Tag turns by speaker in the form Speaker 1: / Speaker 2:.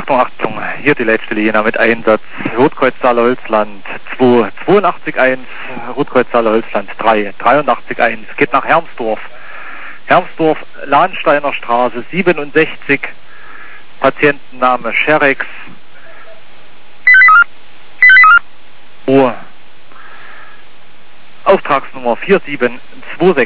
Speaker 1: Achtung, Achtung, hier die letzte Linie mit Einsatz. Rotkreuz Saale-Holzland 282.1, Rotkreuz Saale-Holzland 383.1, geht nach Hermsdorf. Hermsdorf, Lahnsteiner Straße 67, Patientenname Scherex. Auftragsnummer 4726.